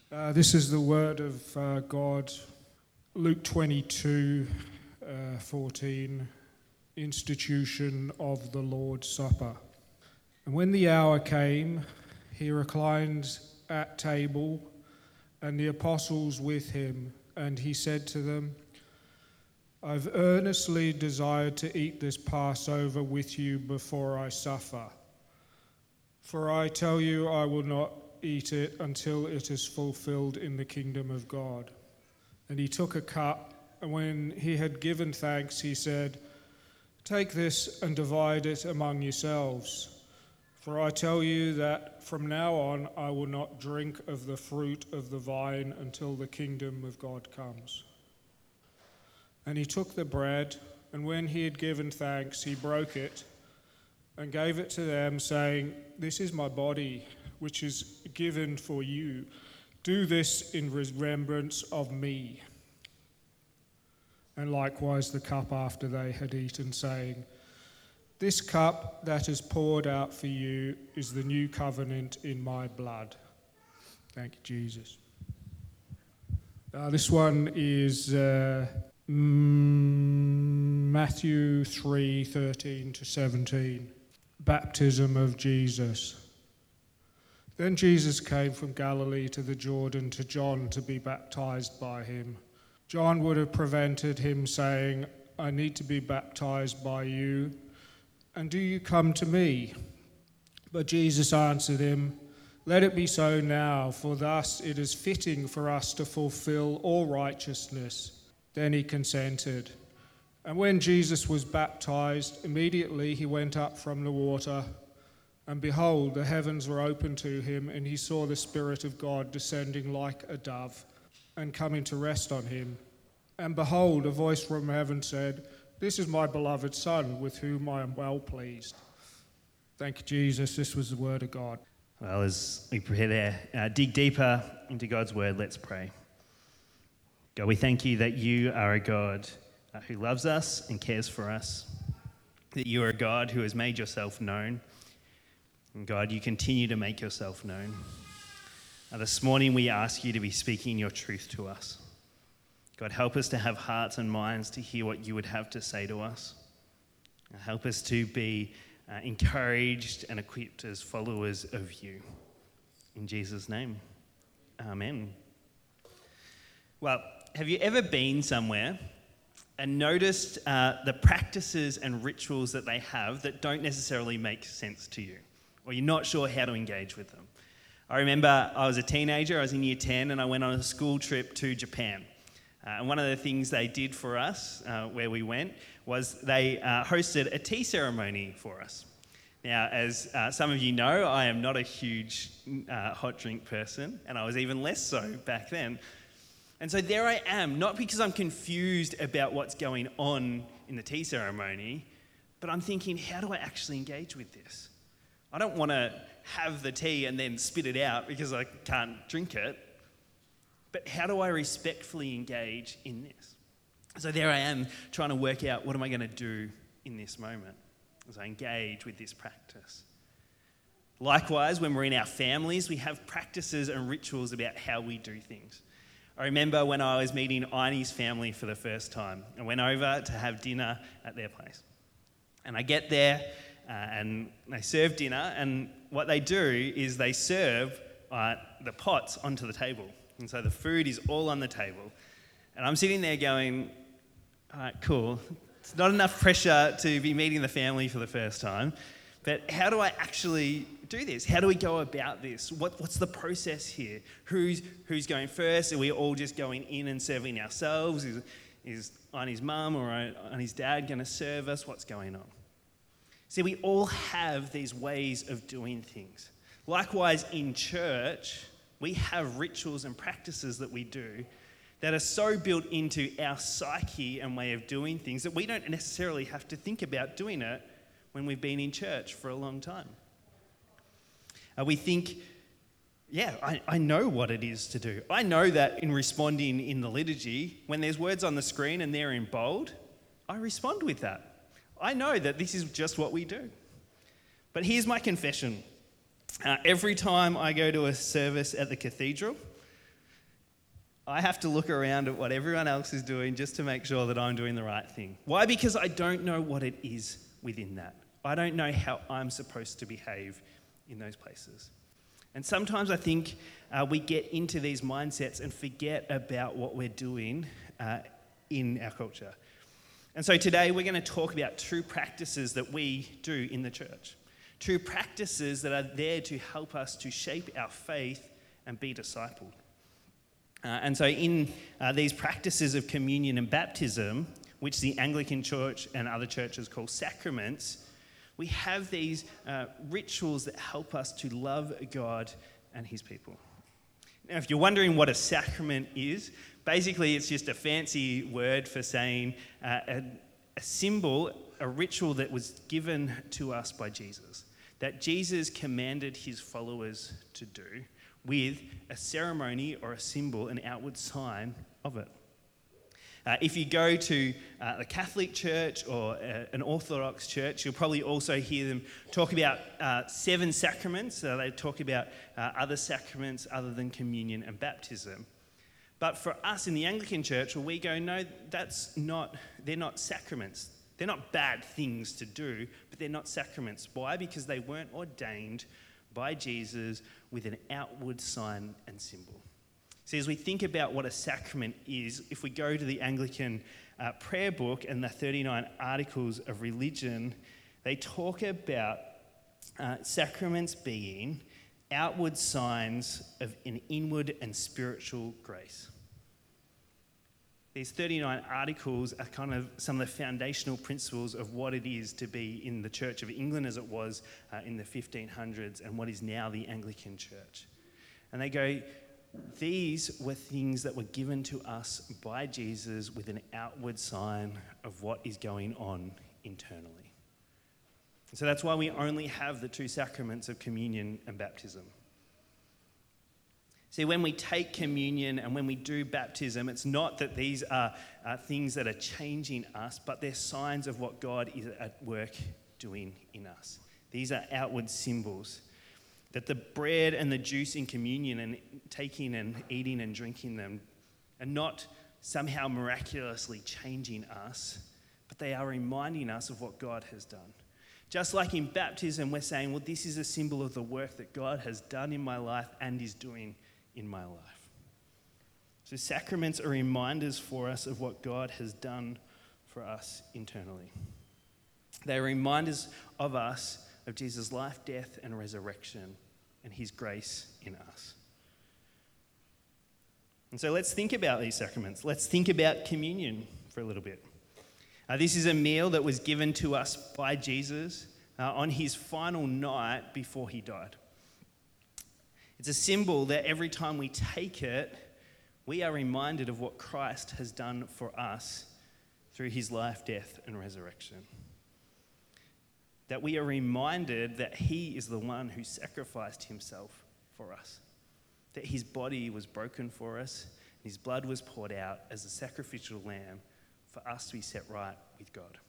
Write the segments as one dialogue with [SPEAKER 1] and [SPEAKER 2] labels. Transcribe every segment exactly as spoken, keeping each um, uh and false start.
[SPEAKER 1] Uh, this is the word of uh, God, Luke twenty-two, uh, fourteen, institution of the Lord's Supper. And when the hour came, he reclined at table, and the apostles with him, and he said to them, I've earnestly desired to eat this Passover with you before I suffer. For I tell you, I will not eat it until it is fulfilled in the kingdom of God. And he took a cup, and when he had given thanks, he said, Take this and divide it among yourselves. For I tell you that from now on I will not drink of the fruit of the vine until the kingdom of God comes. And he took the bread, and when he had given thanks, he broke it and gave it to them, saying, This is my body, which is given for you. Do this in remembrance of me. And likewise the cup after they had eaten, saying, This cup that is poured out for you is the new covenant in my blood. Thank you, Jesus. Uh, this one is uh, Matthew three, thirteen to seventeen. Baptism of Jesus. Then Jesus came from Galilee to the Jordan to John to be baptized by him. John would have prevented him, saying, I need to be baptized by you, and do you come to me? But Jesus answered him, Let it be so now, for thus it is fitting for us to fulfill all righteousness. Then he consented. And when Jesus was baptized, immediately he went up from the water, and behold, the heavens were opened to him, and he saw the Spirit of God descending like a dove and coming to rest on him. And behold, a voice from heaven said, This is my beloved Son, with whom I am well pleased. Thank you, Jesus. This was the word of God.
[SPEAKER 2] Well, as we prepare to uh, dig deeper into God's word, let's pray. God, we thank you that you are a God uh, who loves us and cares for us, that you are a God who has made yourself known. And God, you continue to make yourself known. Uh, this morning we ask you to be speaking your truth to us. God, help us to have hearts and minds to hear what you would have to say to us. Uh, help us to be uh, encouraged and equipped as followers of you. In Jesus' name, amen. Well, have you ever been somewhere and noticed uh, the practices and rituals that they have that don't necessarily make sense to you, or you're not sure how to engage with them? I remember I was a teenager, I was in year ten, and I went on a school trip to Japan. Uh, and one of the things they did for us, uh, where we went, was they uh, hosted a tea ceremony for us. Now, as uh, some of you know, I am not a huge uh, hot drink person, and I was even less so back then. And so there I am, not because I'm confused about what's going on in the tea ceremony, but I'm thinking, how do I actually engage with this? I don't want to have the tea and then spit it out because I can't drink it. But how do I respectfully engage in this? So there I am trying to work out, what am I going to do in this moment as I engage with this practice? Likewise, when we're in our families, we have practices and rituals about how we do things. I remember when I was meeting Aine's family for the first time. I went over to have dinner at their place. And I get there, uh, and they serve dinner, and what they do is they serve uh, the pots onto the table. And so the food is all on the table. And I'm sitting there going, all right, cool. It's not enough pressure to be meeting the family for the first time, but how do I actually do this? How do we go about this? What, what's the process here? Who's who's going first? Are we all just going in and serving ourselves? Is, is Aine's mum or Aine's dad going to serve us? What's going on? See, we all have these ways of doing things. Likewise, in church, we have rituals and practices that we do that are so built into our psyche and way of doing things that we don't necessarily have to think about doing it when we've been in church for a long time. Uh, we think, yeah, I, I know what it is to do. I know that in responding in the liturgy, when there's words on the screen and they're in bold, I respond with that. I know that this is just what we do. But here's my confession. Uh, every time I go to a service at the cathedral, I have to look around at what everyone else is doing just to make sure that I'm doing the right thing. Why? Because I don't know what it is within that. I don't know how I'm supposed to behave in those places. And sometimes I think uh, we get into these mindsets and forget about what we're doing uh, in our culture. And so today we're going to talk about true practices that we do in the church. True practices that are there to help us to shape our faith and be discipled. Uh, and so in uh, these practices of communion and baptism, which the Anglican Church and other churches call sacraments, we have these uh, rituals that help us to love God and his people. Now, if you're wondering what a sacrament is, basically it's just a fancy word for saying uh, a, a symbol, a ritual that was given to us by Jesus, that Jesus commanded his followers to do, with a ceremony or a symbol, an outward sign of it. Uh, if you go to uh, a Catholic church or uh, an Orthodox church, you'll probably also hear them talk about uh, seven sacraments. So they talk about uh, other sacraments other than communion and baptism. But for us in the Anglican church, well, we go, no, that's not, they're not sacraments. They're not bad things to do, but they're not sacraments. Why? Because they weren't ordained by Jesus with an outward sign and symbol. See, as we think about what a sacrament is, if we go to the Anglican uh, prayer book and the thirty-nine Articles of Religion, they talk about uh, sacraments being outward signs of an inward and spiritual grace. These thirty-nine articles are kind of some of the foundational principles of what it is to be in the Church of England as it was uh, in the fifteen hundreds and what is now the Anglican Church. And they go, these were things that were given to us by Jesus with an outward sign of what is going on internally. So that's why we only have the two sacraments of communion and baptism. See, when we take communion and when we do baptism, it's not that these are uh, things that are changing us, but they're signs of what God is at work doing in us. These are outward symbols. That the bread and the juice in communion and taking and eating and drinking them are not somehow miraculously changing us, but they are reminding us of what God has done. Just like in baptism, we're saying, well, this is a symbol of the work that God has done in my life and is doing in my life. So sacraments are reminders for us of what God has done for us internally. They're reminders of us of Jesus' life, death, and resurrection, and his grace in us. And so let's think about these sacraments. Let's think about communion for a little bit. Uh, this is a meal that was given to us by Jesus uh, on his final night before he died. It's a symbol that every time we take it, we are reminded of what Christ has done for us through his life, death, and resurrection. That we are reminded that he is the one who sacrificed himself for us. That his body was broken for us, and his blood was poured out as a sacrificial lamb for us to be set right with God.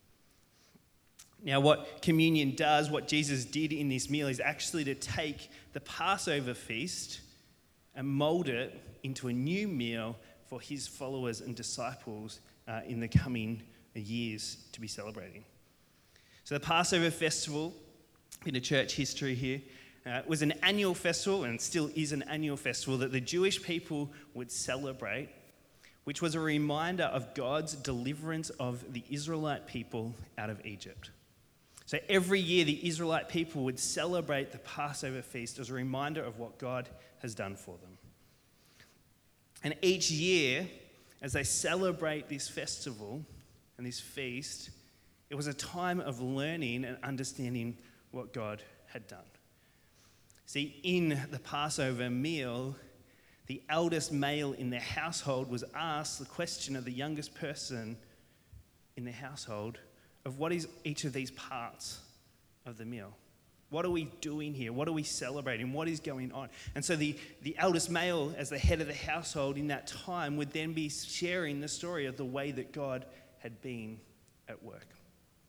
[SPEAKER 2] Now, what communion does, what Jesus did in this meal, is actually to take the Passover feast and mold it into a new meal for his followers and disciples uh, in the coming years to be celebrating. So the Passover festival, in the church history here, uh, was an annual festival, and still is an annual festival, that the Jewish people would celebrate, which was a reminder of God's deliverance of the Israelite people out of Egypt. So every year the Israelite people would celebrate the Passover feast as a reminder of what God has done for them. And each year, as they celebrate this festival and this feast, it was a time of learning and understanding what God had done. See, in the Passover meal, the eldest male in their household was asked the question of the youngest person in the household of what is each of these parts of the meal? What are we doing here? What are we celebrating? What is going on? And so the, the eldest male, as the head of the household in that time, would then be sharing the story of the way that God had been at work.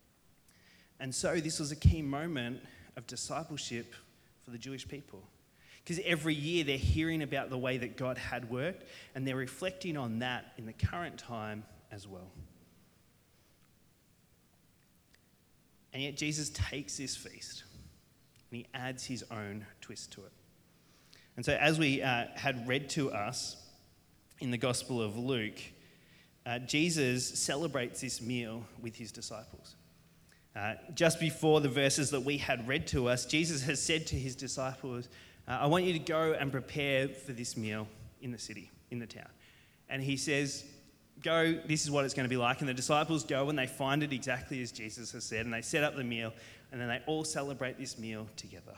[SPEAKER 2] And so this was a key moment of discipleship for the Jewish people. Because every year they're hearing about the way that God had worked, and they're reflecting on that in the current time as well. And yet Jesus takes this feast and he adds his own twist to it. And so as we uh, had read to us in the Gospel of Luke, uh, Jesus celebrates this meal with his disciples. Uh, just before the verses that we had read to us, Jesus has said to his disciples, uh, I want you to go and prepare for this meal in the city, in the town. And he says, go, this is what it's going to be like. And the disciples go and they find it exactly as Jesus has said, and they set up the meal, and then they all celebrate this meal together.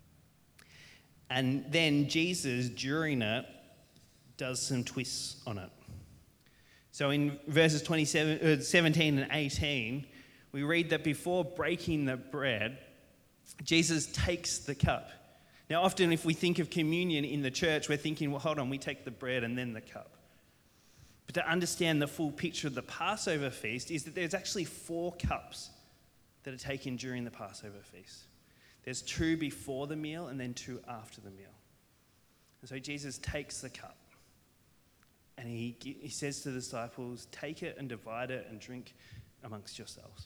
[SPEAKER 2] And then Jesus, during it, does some twists on it. So in verses twenty-seven, uh, seventeen and eighteen, we read that before breaking the bread, Jesus takes the cup. Now, often if we think of communion in the church, we're thinking, well, hold on, we take the bread and then the cup. But to understand the full picture of the Passover feast is that there's actually four cups that are taken during the Passover feast. There's two before the meal and then two after the meal. And so Jesus takes the cup and he, he says to the disciples, take it and divide it and drink amongst yourselves.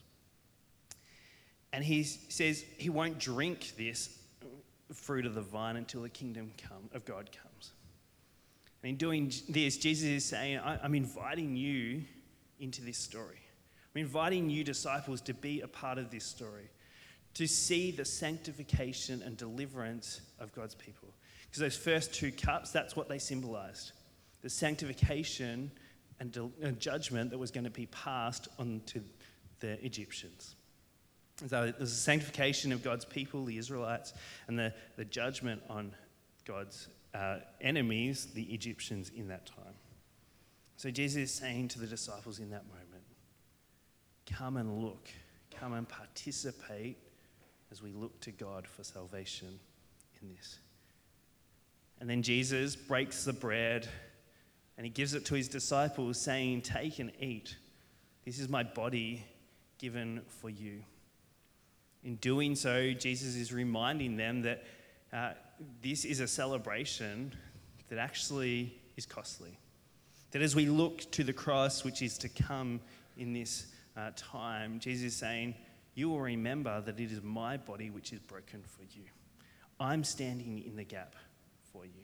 [SPEAKER 2] And he says he won't drink this fruit of the vine until the kingdom come, of God comes. And in doing this, Jesus is saying, I'm inviting you into this story. I'm inviting you, disciples, to be a part of this story, to see the sanctification and deliverance of God's people. Because those first two cups, that's what they symbolized. The sanctification and de- judgment that was going to be passed on to the Egyptians. So there's a sanctification of God's people, the Israelites, and the, the judgment on God's uh, enemies, the Egyptians, in that time. So Jesus is saying to the disciples in that moment, come and look, come and participate as we look to God for salvation in this. And then Jesus breaks the bread and he gives it to his disciples, saying, take and eat. This is my body given for you. In doing so, Jesus is reminding them that uh, this is a celebration that actually is costly. That as we look to the cross, which is to come in this uh, time, Jesus is saying, you will remember that it is my body which is broken for you. I'm standing in the gap for you.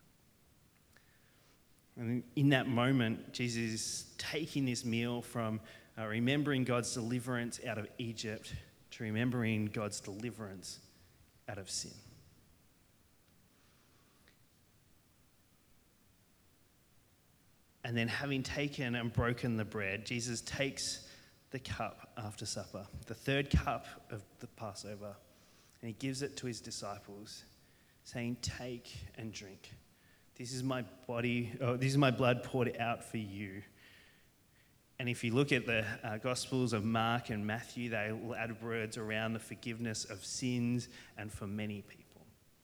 [SPEAKER 2] And in that moment, Jesus is taking this meal from uh, remembering God's deliverance out of Egypt to remembering God's deliverance out of sin. And then having taken and broken the bread, Jesus takes the cup after supper, the third cup of the Passover, and he gives it to his disciples, saying, take and drink. This is my body, oh, this is my blood poured out for you. And if you look at the uh, Gospels of Mark and Matthew, they will add words around the forgiveness of sins and for many people.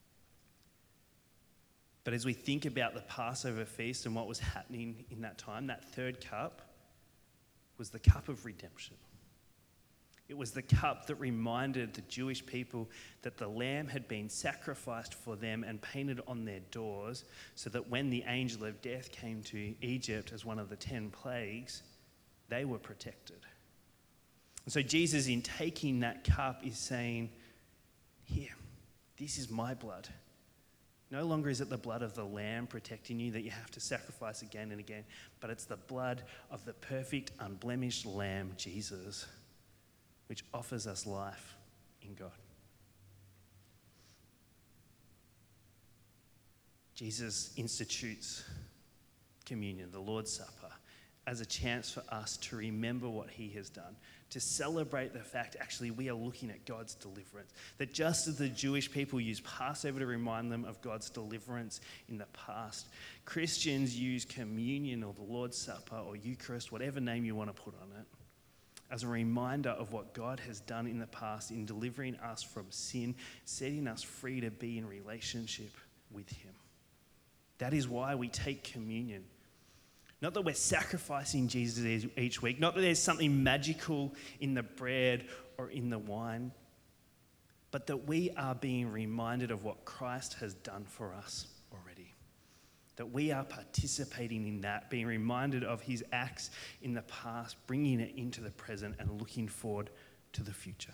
[SPEAKER 2] But as we think about the Passover feast and what was happening in that time, that third cup was the cup of redemption. It was the cup that reminded the Jewish people that the lamb had been sacrificed for them and painted on their doors, so that when the angel of death came to Egypt as one of the ten plagues, they were protected. And so Jesus, in taking that cup, is saying, here, this is my blood. No longer is it the blood of the lamb protecting you that you have to sacrifice again and again, but it's the blood of the perfect, unblemished lamb, Jesus, which offers us life in God. Jesus institutes communion, the Lord's Supper, as a chance for us to remember what he has done, to celebrate the fact actually we are looking at God's deliverance. That just as the Jewish people use Passover to remind them of God's deliverance in the past, Christians use communion or the Lord's Supper or Eucharist, whatever name you want to put on it, as a reminder of what God has done in the past in delivering us from sin, setting us free to be in relationship with him. That is why we take communion. Not that we're sacrificing Jesus each week, not that there's something magical in the bread or in the wine, but that we are being reminded of what Christ has done for us already. That we are participating in that, being reminded of his acts in the past, bringing it into the present and looking forward to the future.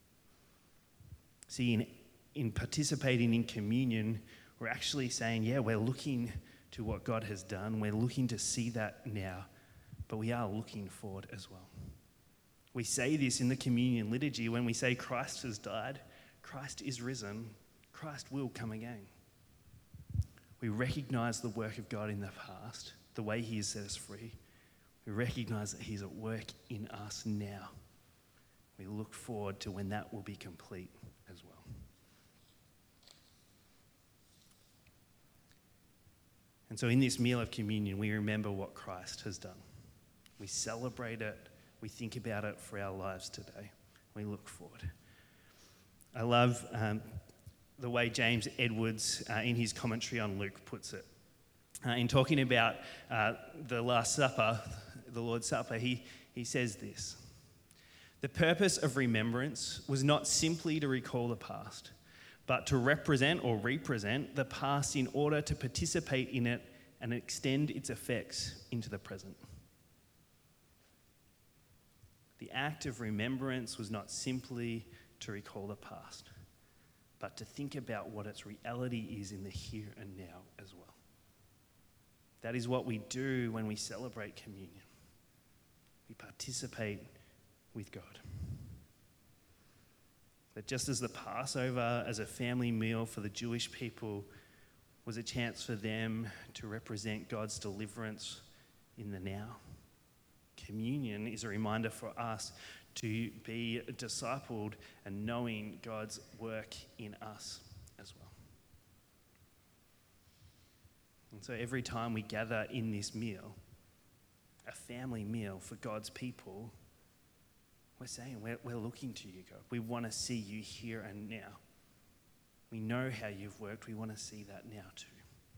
[SPEAKER 2] See, in, in participating in communion, we're actually saying, yeah, we're looking to what God has done. We're looking to see that now, but we are looking forward as well. We say this in the communion liturgy when we say Christ has died, Christ is risen, Christ will come again. We recognize the work of God in the past, the way he has set us free. We recognize that he's at work in us now. We look forward to when that will be complete as well. And so in this meal of communion, we remember what Christ has done. We celebrate it. We think about it for our lives today. We look forward. I love um, the way James Edwards, uh, in his commentary on Luke, puts it. Uh, in talking about uh, the Last Supper, the Lord's Supper, he, he says this: "The purpose of remembrance was not simply to recall the past, but to represent or represent the past in order to participate in it and extend its effects into the present." The act of remembrance was not simply to recall the past, but to think about what its reality is in the here and now as well. That is what we do when we celebrate communion. We participate with God. That just as the Passover as a family meal for the Jewish people was a chance for them to represent God's deliverance in the now, communion is a reminder for us to be discipled and knowing God's work in us as well. And so every time we gather in this meal, a family meal for God's people, we're saying we're, we're looking to you, God. We want to see you here and now. We know how you've worked. We want to see that now too.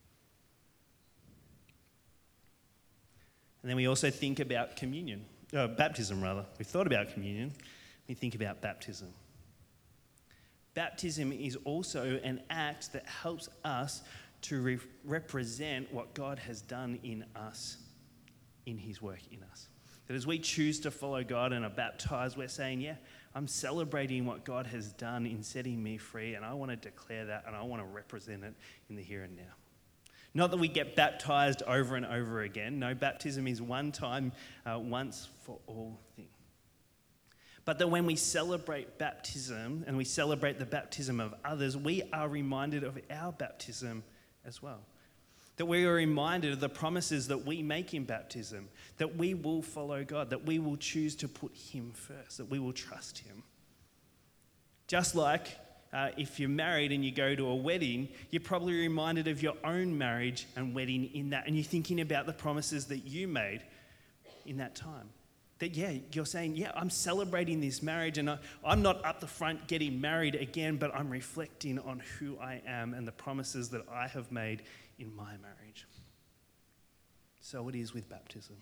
[SPEAKER 2] And then we also think about communion, uh, baptism rather. We've thought about communion. We think about baptism. Baptism is also an act that helps us to re- represent what God has done in us, in his work in us. That as we choose to follow God and are baptized, we're saying, yeah, I'm celebrating what God has done in setting me free, and I want to declare that, and I want to represent it in the here and now. Not that we get baptized over and over again. No, baptism is one time, uh, once for all things. But that when we celebrate baptism and we celebrate the baptism of others, we are reminded of our baptism as well. That we are reminded of the promises that we make in baptism, that we will follow God, that we will choose to put him first, that we will trust him. Just like uh, if you're married and you go to a wedding, you're probably reminded of your own marriage and wedding in that, and you're thinking about the promises that you made in that time. That, yeah, you're saying, yeah, I'm celebrating this marriage, and I, I'm not up the front getting married again, but I'm reflecting on who I am and the promises that I have made in my marriage. So it is with baptism.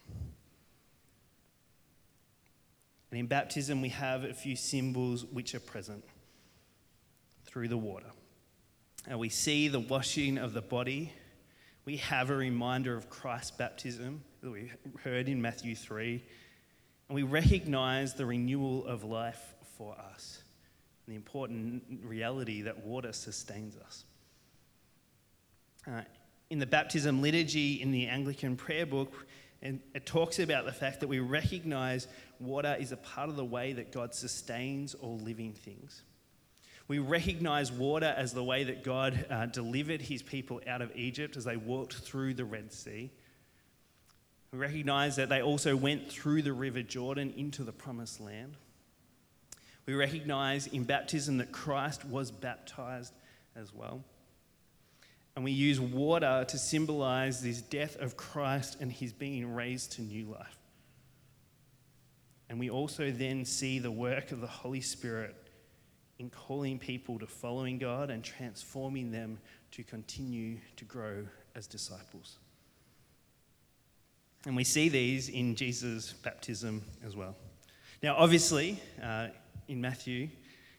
[SPEAKER 2] And in baptism, we have a few symbols which are present through the water. And we see the washing of the body. We have a reminder of Christ's baptism that we heard in Matthew three. And we recognize the renewal of life for us, and the important reality that water sustains us. Uh, in the baptism liturgy in the Anglican prayer book, and it talks about the fact that we recognize water is a part of the way that God sustains all living things. We recognize water as the way that God uh, delivered his people out of Egypt as they walked through the Red Sea. We recognize that they also went through the River Jordan into the Promised Land. We recognize in baptism that Christ was baptized as well. And we use water to symbolize this death of Christ and his being raised to new life. And we also then see the work of the Holy Spirit in calling people to following God and transforming them to continue to grow as disciples. And we see these in Jesus' baptism as well. Now, obviously, uh, in Matthew,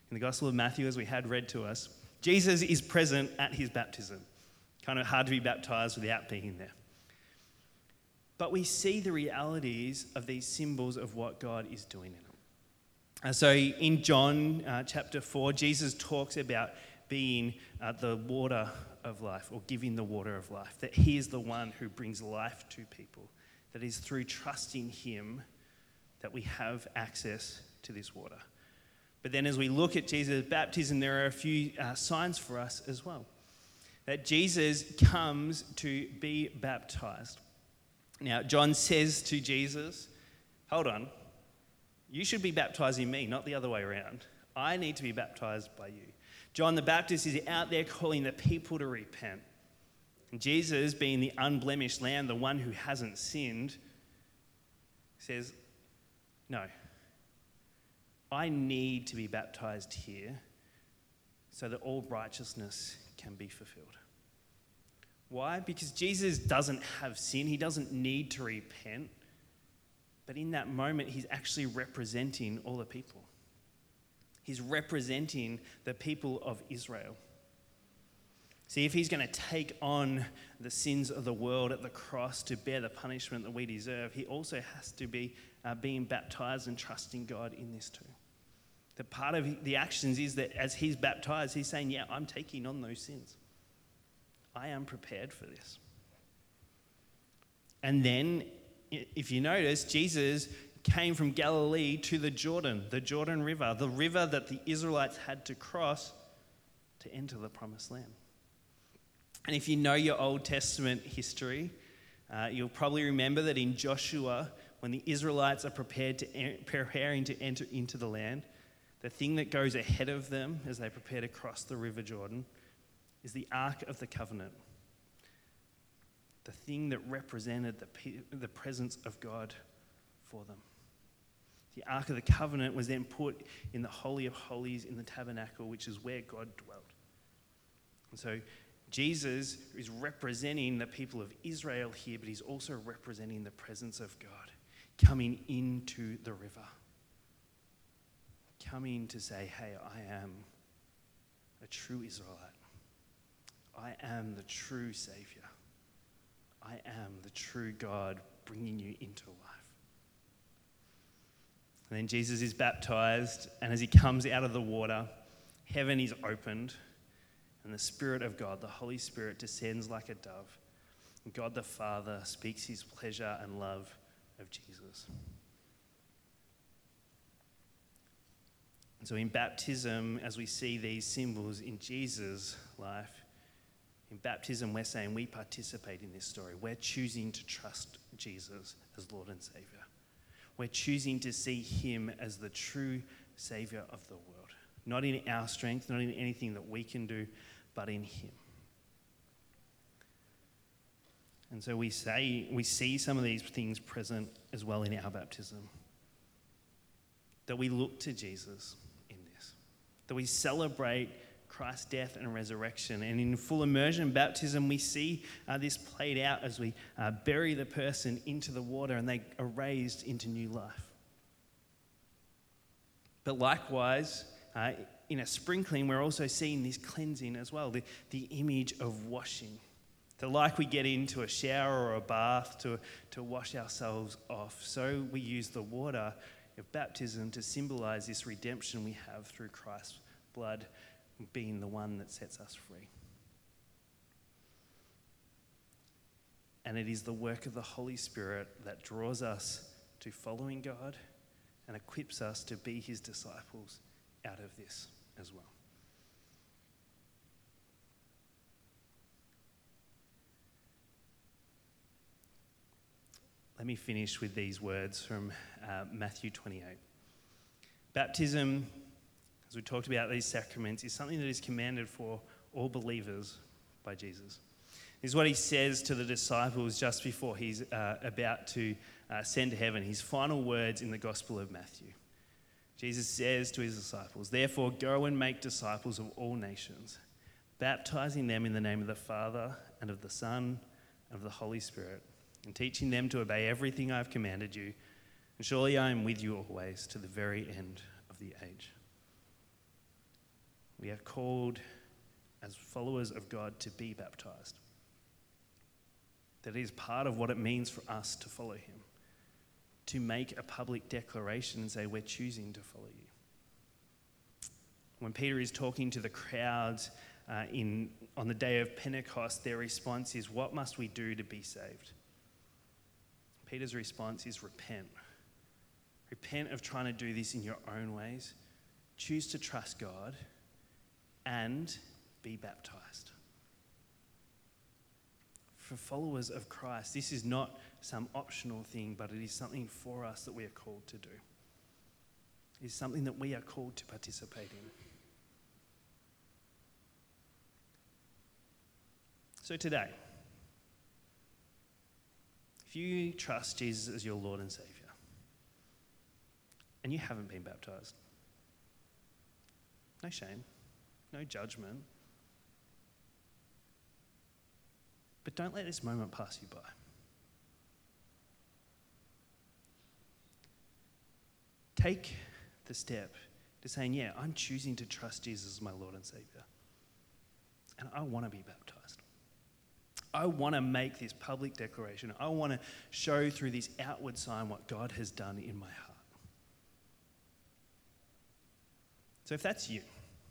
[SPEAKER 2] in the Gospel of Matthew, as we had read to us, Jesus is present at his baptism. Kind of hard to be baptized without being there. But we see the realities of these symbols of what God is doing in them. And so in John uh, chapter four, Jesus talks about being uh, the water of life, or giving the water of life, that he is the one who brings life to people, that is through trusting him that we have access to this water. But then as we look at Jesus' baptism, there are a few uh, signs for us as well. That Jesus comes to be baptized. Now, John says to Jesus, hold on, you should be baptizing me, not the other way around. I need to be baptized by you. John the Baptist is out there calling the people to repent. And Jesus, being the unblemished lamb, the one who hasn't sinned, says, no, I need to be baptized here so that all righteousness can be fulfilled. Why? Because Jesus doesn't have sin. He doesn't need to repent. But in that moment, he's actually representing all the people. He's representing the people of Israel. See, if he's going to take on the sins of the world at the cross to bear the punishment that we deserve, he also has to be uh, being baptized and trusting God in this too. The part of the actions is that as he's baptized, he's saying, yeah, I'm taking on those sins. I am prepared for this. And then, if you notice, Jesus came from Galilee to the Jordan, the Jordan River, the river that the Israelites had to cross to enter the Promised Land. And if you know your Old Testament history, uh, you'll probably remember that in Joshua, when the Israelites are prepared to preparing to enter into the land, the thing that goes ahead of them as they prepare to cross the River Jordan is the Ark of the Covenant, the thing that represented the, the presence of God for them. The Ark of the Covenant was then put in the Holy of Holies in the tabernacle, which is where God dwelt. And so Jesus is representing the people of Israel here, but he's also representing the presence of God coming into the river. Coming to say, hey, I am a true Israelite. I am the true Savior. I am the true God bringing you into life. And then Jesus is baptized, and as he comes out of the water, heaven is opened, and the Spirit of God, the Holy Spirit, descends like a dove. And God the Father speaks his pleasure and love of Jesus. And so in baptism, as we see these symbols in Jesus' life, in baptism, we're saying we participate in this story. We're choosing to trust Jesus as Lord and Savior. We're choosing to see him as the true Savior of the world. Not in our strength, not in anything that we can do, but in him. And so we say, we see some of these things present as well in our baptism. That we look to Jesus in this. That we celebrate Christ's death and resurrection. And in full immersion baptism, we see uh, this played out as we uh, bury the person into the water and they are raised into new life. But likewise, uh, in a sprinkling, we're also seeing this cleansing as well, the, the image of washing. So like we get into a shower or a bath to, to wash ourselves off, so we use the water of baptism to symbolize this redemption we have through Christ's blood being the one that sets us free. And it is the work of the Holy Spirit that draws us to following God and equips us to be his disciples out of this as well. Let me finish with these words from uh, Matthew twenty-eight. Baptism, as we talked about these sacraments, is something that is commanded for all believers by Jesus. This is what he says to the disciples just before he's uh, about to uh, send to heaven, his final words in the Gospel of Matthew. Jesus says to his disciples, "Therefore go and make disciples of all nations, baptizing them in the name of the Father and of the Son and of the Holy Spirit, and teaching them to obey everything I have commanded you. And surely I am with you always to the very end of the age." We are called as followers of God to be baptized. That it is part of what it means for us to follow him, to make a public declaration and say, we're choosing to follow you. When Peter is talking to the crowds uh, in on the day of Pentecost, their response is, what must we do to be saved? Peter's response is repent. Repent of trying to do this in your own ways. Choose to trust God and be baptized. For followers of Christ, this is not some optional thing, but it is something for us that we are called to do. It is something that we are called to participate in. So today, if you trust Jesus as your Lord and Saviour, and you haven't been baptized, no shame, no judgment, but don't let this moment pass you by. Take the step to saying, yeah, I'm choosing to trust Jesus as my Lord and Saviour, and I want to be baptized. I want to make this public declaration. I want to show through this outward sign what God has done in my heart. So if that's you,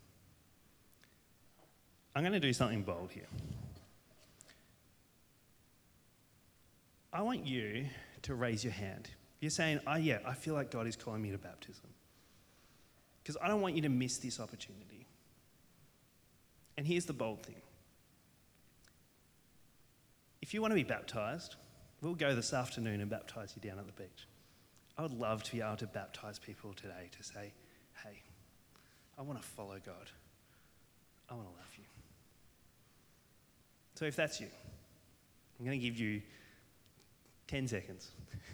[SPEAKER 2] I'm going to do something bold here. I want you to raise your hand. You're saying, oh yeah, I feel like God is calling me to baptism. Because I don't want you to miss this opportunity. And here's the bold thing. If you want to be baptized, we'll go this afternoon and baptize you down at the beach. I would love to be able to baptize people today to say, hey, I want to follow God. I want to love you. So if that's you, I'm going to give you ten seconds.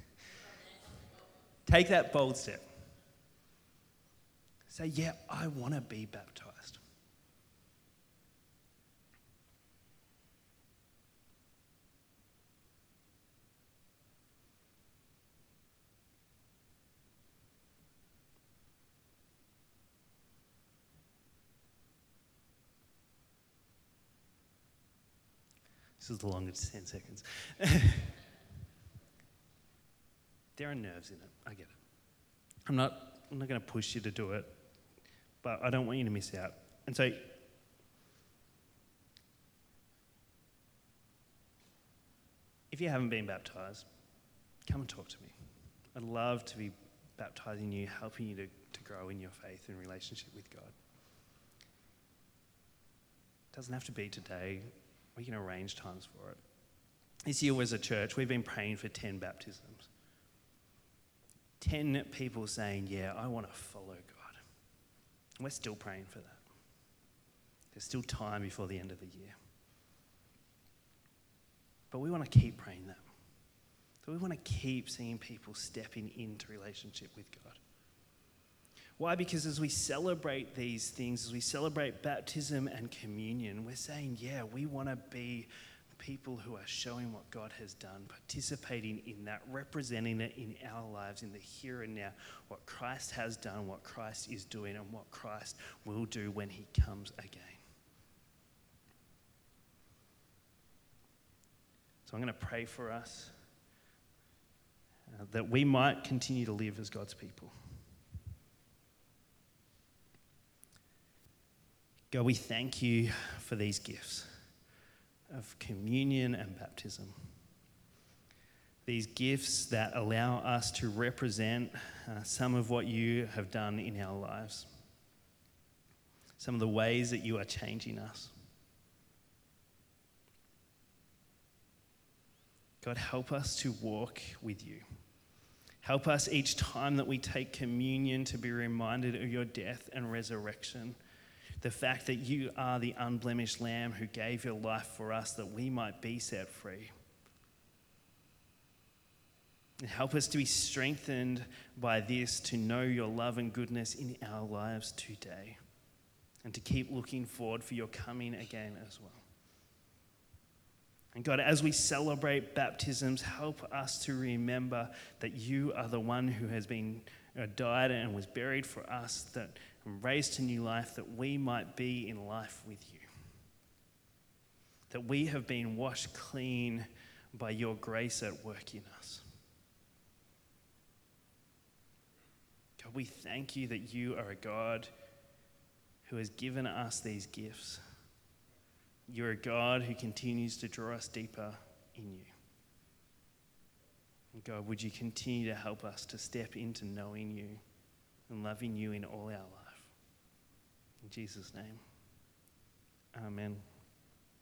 [SPEAKER 2] Take that bold step. Say, yeah, I want to be baptized. This is the longest ten seconds. There are nerves in it. I get it. I'm not, I'm not going to push you to do it, but I don't want you to miss out. And so, if you haven't been baptized, come and talk to me. I'd love to be baptizing you, helping you to, to grow in your faith and relationship with God. It doesn't have to be today. We can arrange times for it. This year as a church, we've been praying for ten baptisms. ten people saying, yeah, I want to follow God. And we're still praying for that. There's still time before the end of the year. But we want to keep praying that. So we want to keep seeing people stepping into relationship with God. Why? Because as we celebrate these things, as we celebrate baptism and communion, we're saying, yeah, we want to be people who are showing what God has done, participating in that, representing it in our lives, in the here and now, what Christ has done, what Christ is doing, and what Christ will do when he comes again. So I'm going to pray for us uh, that we might continue to live as God's people. God, we thank you for these gifts of communion and baptism. These gifts that allow us to represent uh, some of what you have done in our lives, some of the ways that you are changing us. God, help us to walk with you. Help us each time that we take communion to be reminded of your death and resurrection. The fact that you are the unblemished Lamb who gave your life for us that we might be set free. And help us to be strengthened by this, to know your love and goodness in our lives today, and to keep looking forward for your coming again as well. And God, as we celebrate baptisms, help us to remember that you are the one who has been uh, died and was buried for us, that and raised to new life that we might be in life with you. That we have been washed clean by your grace at work in us. God, we thank you that you are a God who has given us these gifts. You're a God who continues to draw us deeper in you. And God, would you continue to help us to step into knowing you and loving you in all our life. In Jesus' name, amen.